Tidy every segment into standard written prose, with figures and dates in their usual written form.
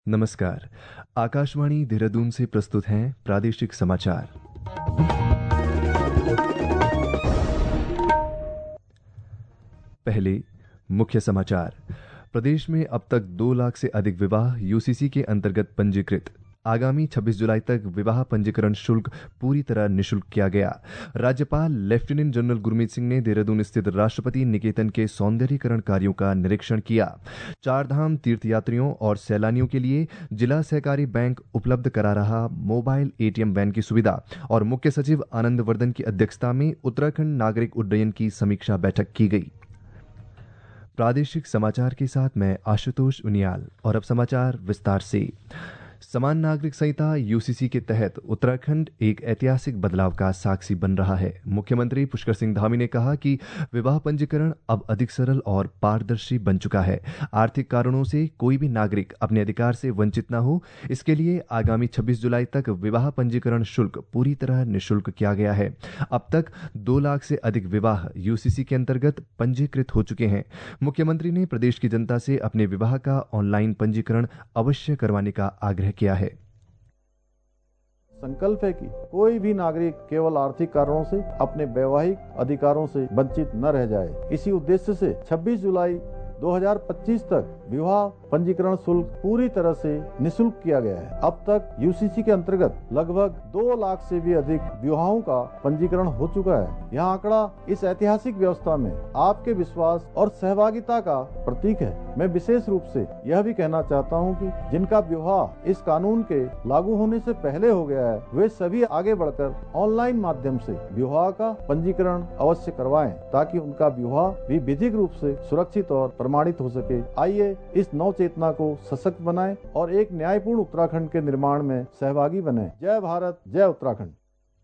नमस्कार। आकाशवाणी देहरादून से प्रस्तुत हैं प्रादेशिक समाचार। पहले मुख्य समाचार। प्रदेश में अब तक 2 लाख से अधिक विवाह यूसीसी के अंतर्गत पंजीकृत। आगामी 26 जुलाई तक विवाह पंजीकरण शुल्क पूरी तरह निःशुल्क किया गया। राज्यपाल लेफ्टिनेंट जनरल गुरमीत सिंह ने देहरादून स्थित राष्ट्रपति निकेतन के सौंदर्यीकरण कार्यों का निरीक्षण किया। चारधाम तीर्थयात्रियों और सैलानियों के लिए जिला सहकारी बैंक उपलब्ध करा रहा मोबाइल एटीएम वैन की सुविधा और मुख्य सचिव आनंद वर्धन की अध्यक्षता में उत्तराखंड नागरिक उड्डयन की समीक्षा बैठक की गई। प्रादेशिक समाचार के साथ मैं आशुतोष उनियाल। और अब समाचार विस्तार से। समान नागरिक संहिता यूसीसी के तहत उत्तराखंड एक ऐतिहासिक बदलाव का साक्षी बन रहा है। मुख्यमंत्री पुष्कर सिंह धामी ने कहा कि विवाह पंजीकरण अब अधिक सरल और पारदर्शी बन चुका है। आर्थिक कारणों से कोई भी नागरिक अपने अधिकार से वंचित न हो, इसके लिए आगामी 26 जुलाई तक विवाह पंजीकरण शुल्क पूरी तरह निःशुल्क किया गया है। अब तक 2 लाख से अधिक विवाह यूसीसी के अंतर्गत पंजीकृत हो चुके हैं। मुख्यमंत्री ने प्रदेश की जनता से अपने विवाह का ऑनलाइन पंजीकरण अवश्य करवाने का आग्रह किया है। संकल्प है कि कोई भी नागरिक केवल आर्थिक कारणों से अपने वैवाहिक अधिकारों से वंचित न रह जाए। इसी उद्देश्य से 26 जुलाई 2025 तक विवाह पंजीकरण शुल्क पूरी तरह से निःशुल्क किया गया है। अब तक यूसीसी के अंतर्गत लगभग 2 लाख से भी अधिक विवाहों का पंजीकरण हो चुका है। यह आंकड़ा इस ऐतिहासिक व्यवस्था में आपके विश्वास और सहभागिता का प्रतीक है। मैं विशेष रूप से यह भी कहना चाहता हूं कि जिनका विवाह इस कानून के लागू होने से पहले हो गया है, वे सभी आगे बढ़कर ऑनलाइन माध्यम से विवाह का पंजीकरण अवश्य करवाएं, ताकि उनका विवाह भी विधिक रूप से सुरक्षित और प्रमाणित हो सके। आइए इस नव चेतना को सशक्त बनाएं और एक न्यायपूर्ण उत्तराखंड के निर्माण में सहभागी बने। जय भारत, जय उत्तराखंड।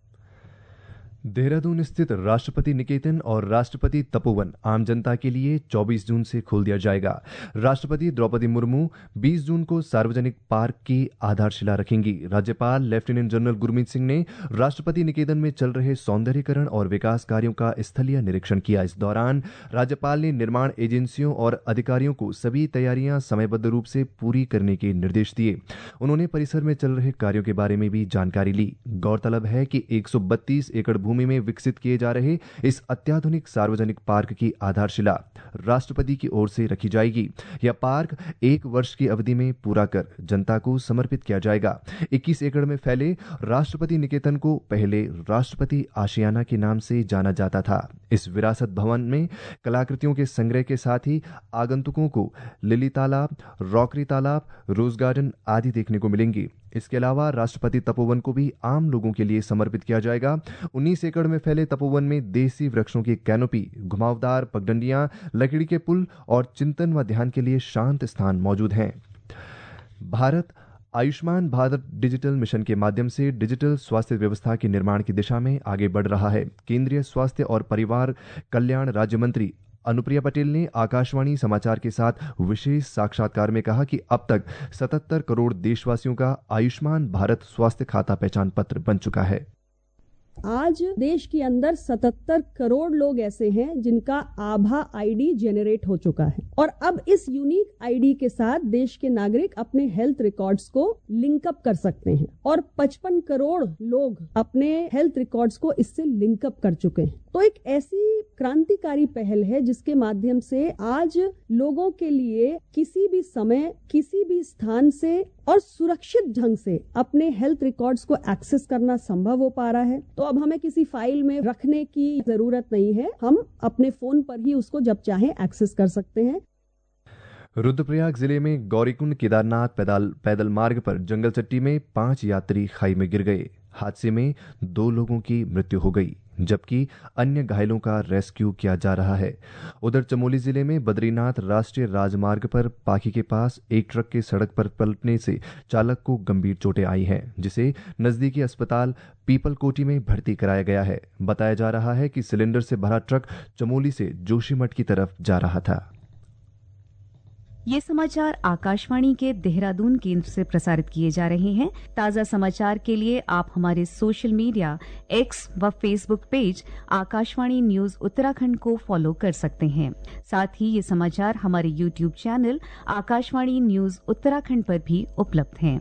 देहरादून स्थित राष्ट्रपति निकेतन और राष्ट्रपति तपोवन आम जनता के लिए 24 जून से खोल दिया जाएगा। राष्ट्रपति द्रौपदी मुर्मू 20 जून को सार्वजनिक पार्क की आधारशिला रखेंगी। राज्यपाल लेफ्टिनेंट जनरल गुरमीत सिंह ने राष्ट्रपति निकेतन में चल रहे सौंदर्यीकरण और विकास कार्यों का स्थलीय निरीक्षण किया। इस दौरान राज्यपाल ने निर्माण एजेंसियों और अधिकारियों को सभी तैयारियां समयबद्ध रूप से पूरी करने के निर्देश दिए। उन्होंने परिसर में चल रहे कार्यों के बारे में भी जानकारी ली। गौरतलब है कि 132 एकड़ भूमि में विकसित किए जा रहे इस अत्याधुनिक सार्वजनिक पार्क की आधारशिला राष्ट्रपति की ओर से रखी जाएगी। यह पार्क 1 वर्ष की अवधि में पूरा कर जनता को समर्पित किया जाएगा। 21 एकड़ में फैले राष्ट्रपति निकेतन को पहले राष्ट्रपति आशियाना के नाम से जाना जाता था। इस विरासत भवन में कलाकृतियों के संग्रह के साथ ही आगंतुकों को लिली तालाब, रॉकरी तालाब, रोज गार्डन आदि देखने को मिलेंगी। इसके अलावा राष्ट्रपति तपोवन को भी आम लोगों के लिए समर्पित किया जाएगा। 19 एकड़ में फैले तपोवन में देसी वृक्षों की कैनोपी, घुमावदार पगडंडियां, लकड़ी के पुल और चिंतन व ध्यान के लिए शांत स्थान मौजूद हैं। भारत आयुष्मान भारत डिजिटल मिशन के माध्यम से डिजिटल स्वास्थ्य व्यवस्था के निर्माण की दिशा में आगे बढ़ रहा है। केंद्रीय स्वास्थ्य और परिवार कल्याण राज्य मंत्री अनुप्रिया पटेल ने आकाशवाणी समाचार के साथ विशेष साक्षात्कार में कहा कि अब तक 77 करोड़ देशवासियों का आयुष्मान भारत स्वास्थ्य खाता पहचान पत्र बन चुका है। आज देश के अंदर 77 करोड़ लोग ऐसे हैं जिनका आभा आईडी जेनरेट हो चुका है और अब इस यूनिक आईडी के साथ देश के नागरिक अपने हेल्थ रिकॉर्ड्स को लिंकअप कर सकते हैं और 55 करोड़ लोग अपने हेल्थ रिकॉर्ड्स को इससे लिंकअप कर चुके हैं। तो एक ऐसी क्रांतिकारी पहल है जिसके माध्यम से आज लोगों के लिए किसी भी समय, किसी भी स्थान से और सुरक्षित ढंग से अपने हेल्थ रिकॉर्ड्स को एक्सेस करना संभव हो पा रहा है। तो अब हमें किसी फाइल में रखने की जरूरत नहीं है, हम अपने फोन पर ही उसको जब चाहे एक्सेस कर सकते हैं। रुद्रप्रयाग जिले में गौरीकुंड केदारनाथ पैदल मार्ग पर जंगल चट्टी में 5 यात्री खाई में गिर गए। हादसे में 2 लोगों की मृत्यु हो गई, जबकि अन्य घायलों का रेस्क्यू किया जा रहा है। उधर चमोली जिले में बद्रीनाथ राष्ट्रीय राजमार्ग पर पाखी के पास एक ट्रक के सड़क पर पलटने से चालक को गंभीर चोटें आई हैं, जिसे नजदीकी अस्पताल पीपलकोटी में भर्ती कराया गया है। बताया जा रहा है कि सिलेंडर से भरा ट्रक चमोली से जोशीमठ की तरफ जा रहा था। ये समाचार आकाशवाणी के देहरादून केंद्र से प्रसारित किए जा रहे हैं। ताज़ा समाचार के लिए आप हमारे सोशल मीडिया एक्स व Facebook page Akashvani news Uttarakhand को फॉलो कर सकते हैं। साथ ही ये समाचार हमारे YouTube channel Akashvani news Uttarakhand पर भी उपलब्ध हैं।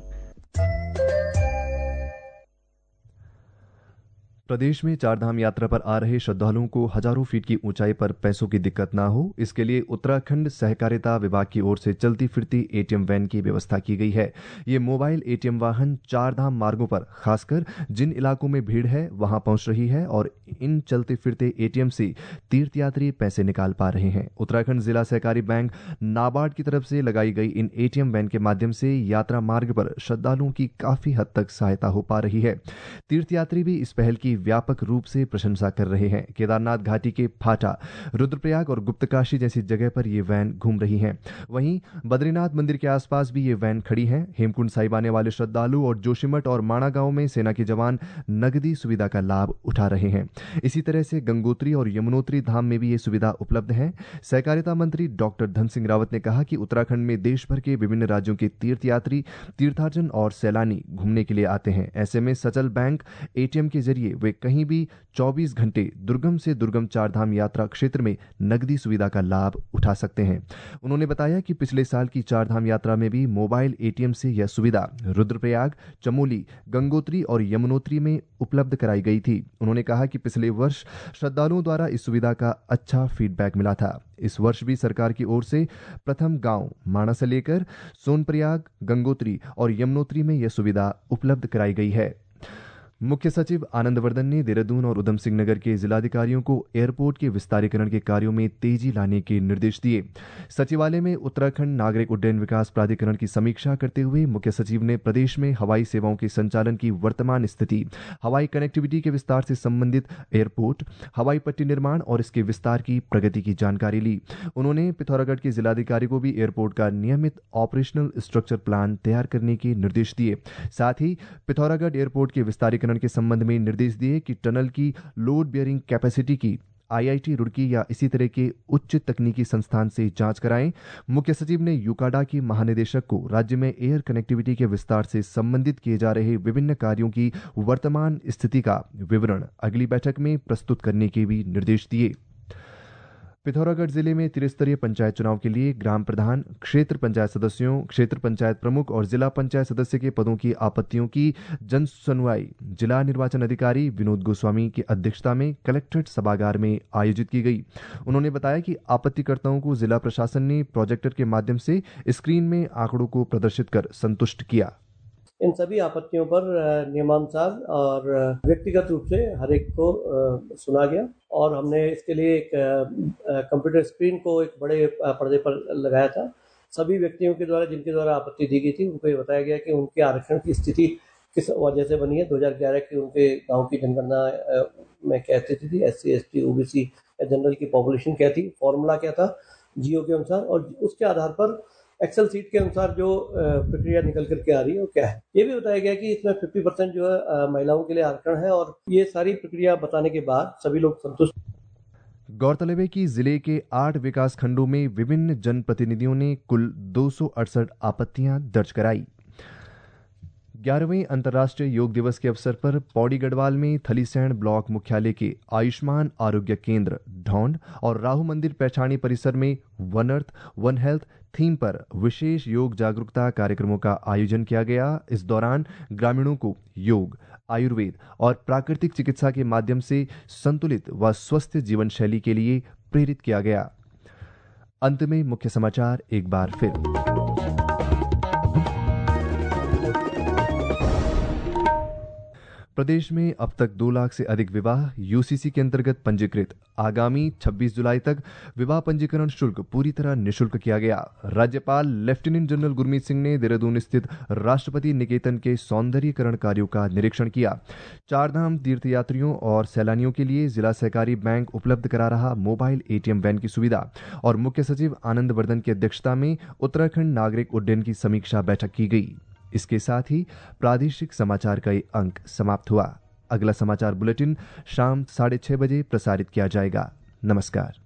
प्रदेश में चारधाम यात्रा पर आ रहे श्रद्धालुओं को हजारों फीट की ऊंचाई पर पैसों की दिक्कत न हो, इसके लिए उत्तराखंड सहकारिता विभाग की ओर से चलती फिरती एटीएम वैन की व्यवस्था की गई है। ये मोबाइल एटीएम वाहन चारधाम मार्गों पर खासकर जिन इलाकों में भीड़ है वहां पहुंच रही है और इन चलते फिरते एटीएम से तीर्थयात्री पैसे निकाल पा रहे हैं। उत्तराखंड जिला सहकारी बैंक नाबार्ड की तरफ से लगाई गई इन एटीएम वैन के माध्यम से यात्रा मार्ग पर श्रद्धालुओं की काफी हद तक सहायता हो पा रही है। तीर्थयात्री भी इस पहल की व्यापक रूप से प्रशंसा कर रहे हैं। केदारनाथ घाटी के फाटा, रुद्रप्रयाग और गुप्तकाशी जैसी जगह पर ये वैन घूम रही हैं। वहीं बद्रीनाथ मंदिर के आसपास भी ये वैन खड़ी हैं। हेमकुंड साहिब आने वाले श्रद्धालु और जोशीमठ और माणा गांव में सेना के जवान नगदी सुविधा का लाभ उठा रहे हैं। इसी तरह से गंगोत्री और यमुनोत्री धाम में भी ये सुविधा उपलब्ध है। सहकारिता मंत्री डॉक्टर धन सिंह रावत ने कहा कि उत्तराखंड में देश भर के विभिन्न राज्यों के तीर्थयात्री, तीर्थार्जन और सैलानी घूमने के लिए आते हैं। ऐसे में सचल बैंक एटीएम के जरिए वे कहीं भी 24 घंटे दुर्गम से दुर्गम चारधाम यात्रा क्षेत्र में नगदी सुविधा का लाभ उठा सकते हैं। उन्होंने बताया कि पिछले साल की चारधाम यात्रा में भी मोबाइल एटीएम से यह सुविधा रुद्रप्रयाग, चमोली, गंगोत्री और यमुनोत्री में उपलब्ध कराई गई थी। उन्होंने कहा कि पिछले वर्ष श्रद्धालुओं द्वारा इस सुविधा का अच्छा फीडबैक मिला था। इस वर्ष भी सरकार की ओर से प्रथम गांव माणा से लेकर सोनप्रयाग, गंगोत्री और यमुनोत्री में यह सुविधा उपलब्ध कराई गई है। मुख्य सचिव आनंद वर्धन ने देहरादून और उधम सिंह नगर के जिलाधिकारियों को एयरपोर्ट के विस्तारीकरण के कार्यों में तेजी लाने के निर्देश दिए। सचिवालय में उत्तराखंड नागरिक उड्डयन विकास प्राधिकरण की समीक्षा करते हुए मुख्य सचिव ने प्रदेश में हवाई सेवाओं के संचालन की वर्तमान स्थिति, हवाई कनेक्टिविटी के विस्तार से संबंधित एयरपोर्ट, हवाई पट्टी निर्माण और इसके विस्तार की प्रगति की जानकारी ली। उन्होंने पिथौरागढ़ के जिलाधिकारी को भी एयरपोर्ट का नियमित ऑपरेशनल स्ट्रक्चर प्लान तैयार करने के निर्देश दिए। साथ ही पिथौरागढ़ एयरपोर्ट के विस्तारीकरण के संबंध में निर्देश दिए कि टनल की लोड बेयरिंग कैपेसिटी की आईआईटी रुड़की या इसी तरह के उच्च तकनीकी संस्थान से जांच कराएं। मुख्य सचिव ने यूकाडा की महानिदेशक को राज्य में एयर कनेक्टिविटी के विस्तार से संबंधित किए जा रहे विभिन्न कार्यों की वर्तमान स्थिति का विवरण अगली बैठक में प्रस्तुत करने के भी निर्देश दिए। पिथौरागढ़ जिले में त्रिस्तरीय पंचायत चुनाव के लिए ग्राम प्रधान, क्षेत्र पंचायत सदस्यों, क्षेत्र पंचायत प्रमुख और जिला पंचायत सदस्य के पदों की आपत्तियों की जन सुनवाई जिला निर्वाचन अधिकारी विनोद गोस्वामी की अध्यक्षता में कलेक्ट्रेट सभागार में आयोजित की गई। उन्होंने बताया कि आपत्तिकर्ताओं को जिला प्रशासन ने प्रोजेक्टर के माध्यम से स्क्रीन में आंकड़ों को प्रदर्शित कर संतुष्ट किया। इन सभी आपत्तियों पर नियमानुसार और व्यक्तिगत रूप से हर एक को सुना गया और हमने इसके लिए एक कंप्यूटर स्क्रीन को एक बड़े पर्दे पर लगाया था। सभी व्यक्तियों के द्वारा जिनके द्वारा आपत्ति दी गई थी उनको ये बताया गया कि उनके आरक्षण की स्थिति किस वजह से बनी है। 2011 की उनके गांव की जनगणना में क्या स्थिति थी, SC ST OBC या जनरल की पॉपुलेशन क्या थी, फॉर्मूला क्या था जियो के अनुसार, और उसके आधार पर एक्सेल सीट के अनुसार जो प्रक्रिया निकल करके आ रही है वो क्या है। ये भी बताया गया कि इसमें 50% जो है महिलाओं के लिए आरक्षण है और ये सारी प्रक्रिया बताने के बाद सभी लोग संतुष्ट। गौरतलब है कि जिले के 8 विकास खंडों में विभिन्न जनप्रतिनिधियों ने कुल 268 आपत्तियां दर्ज कराई। 11वें अंतर्राष्ट्रीय योग दिवस के अवसर पर पौड़ी गढ़वाल में थलीसैंण ब्लॉक मुख्यालय के आयुष्मान आरोग्य केंद्र ढौंड और राहु मंदिर पैठाणी परिसर में one earth one health theme पर विशेष योग जागरूकता कार्यक्रमों का आयोजन किया गया। इस दौरान ग्रामीणों को योग, आयुर्वेद और प्राकृतिक चिकित्सा के माध्यम से संतुलित व स्वस्थ जीवन शैली के लिए प्रेरित किया गया। अंत में मुख्य समाचार एक बार फिर। प्रदेश में अब तक 2 लाख से अधिक विवाह यूसीसी के अंतर्गत पंजीकृत। आगामी 26 जुलाई तक विवाह पंजीकरण शुल्क पूरी तरह निःशुल्क किया गया। राज्यपाल लेफ्टिनेंट जनरल गुरमीत सिंह ने देहरादून स्थित राष्ट्रपति निकेतन के सौंदर्यीकरण कार्यों का निरीक्षण किया। चारधाम तीर्थयात्रियों और सैलानियों के लिए जिला सहकारी बैंक उपलब्ध करा रहा मोबाइल एटीएम वैन की सुविधा और मुख्य सचिव आनंद वर्धन की अध्यक्षता में उत्तराखंड नागरिक उड्डयन की समीक्षा बैठक की गई। इसके साथ ही प्रादेशिक समाचार का ये अंक समाप्त हुआ। अगला समाचार बुलेटिन शाम 6:30 बजे प्रसारित किया जाएगा। नमस्कार।